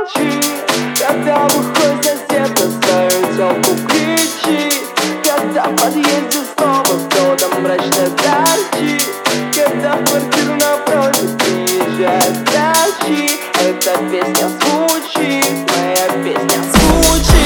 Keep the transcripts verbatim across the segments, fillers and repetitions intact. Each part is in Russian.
молчи, когда выходит сосед на свою тёлку кричит, когда в подъезде снова кто-то мрачно торчит, когда в квартиру напротив приезжают врачи. Эта песня звучит, моя песня звучит.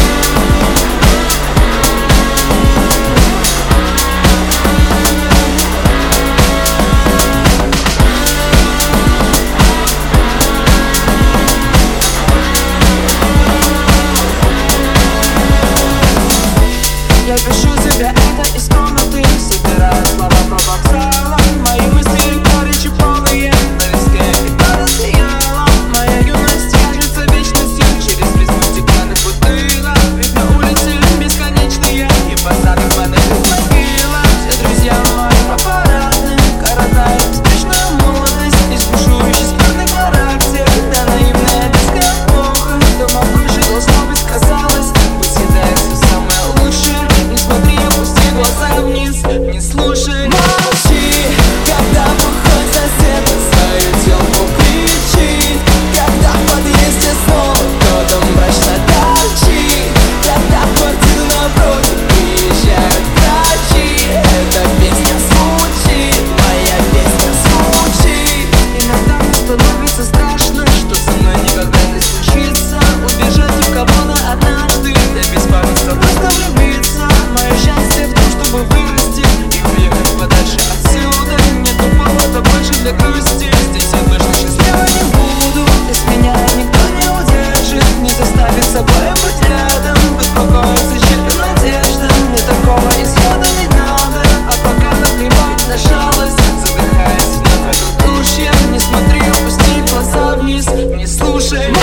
Я пишу тебе это из комнаты, собираю слова про вокзал. Мои мысли горечи полные, на виске гитара с одеялом. Моя юность кажется вечностью, через призму стеклянных бутылок. Ведь на улице бесконечные, и посадок моих могила. Все друзья мои аппаратные, коротают встречную молодость, из бушующей спорный характер. Да наивная детская эпоха, дома выше должно быть казалось, пусть съедает все самое лучшее. Не смотри, опусти глаза вниз, не слушай. Молчи, когда выходит сосед на свою тёлку кричит, когда в подъезде снова кто-то мрачно торчит, когда в квартиру напротив приезжают врачи. Эта песня звучит, моя песня звучит. Иногда мне становится страшно, что со мной никогда не случится. Убежать от кого-то однажды, да без памяти просто влюбиться. Мое счастье в том, чтобы вырасти и уехать подальше отсюда. Нету повода больше для грусти, здесь я точно счастлива не буду. Без меня никто не удержит, не заставит собой быть рядом. Беспокоиться чья-то надежда, мне такого исхода не надо. А пока наплевать на жалость, задыхаясь вновь от удушья. Не смотри, опусти глаза вниз, не слушай.